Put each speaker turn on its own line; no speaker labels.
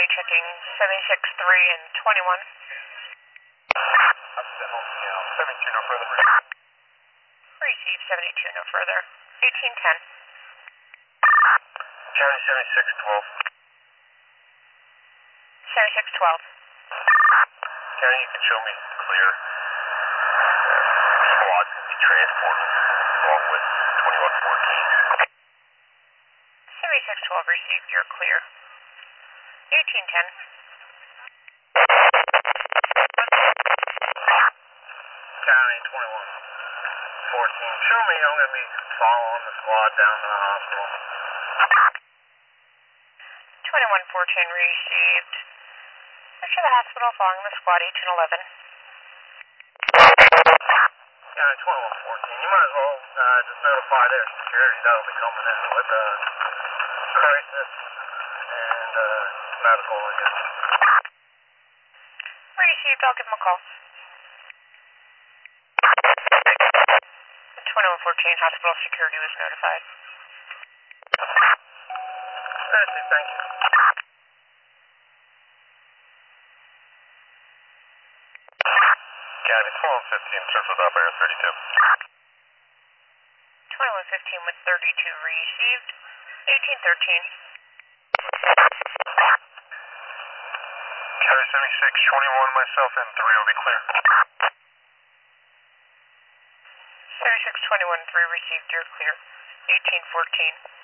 squatty checking 76-3 and 21.
That's the home now. 72, no further.
Receive 72, no further. 1810.
County 7612.
7612.
County, you can show me clear. Squad can be transported along with 2114.
7612 received, you're clear. 1810.
County 2114. Show me, I'm going to be following the squad down to the hospital.
2114 received. Push to the hospital following the squad 1811.
County 2114. You might as well just notify their security that'll be coming in with crisis and medical, I guess.
Received, I'll give them a call. 2114 hospital security was notified.
Thank you. County 2115, search without Bear 32.
2115 with 32 received. 1813.
County 7621, myself and 3 will be clear.
7621 3 received, you're clear. 1814.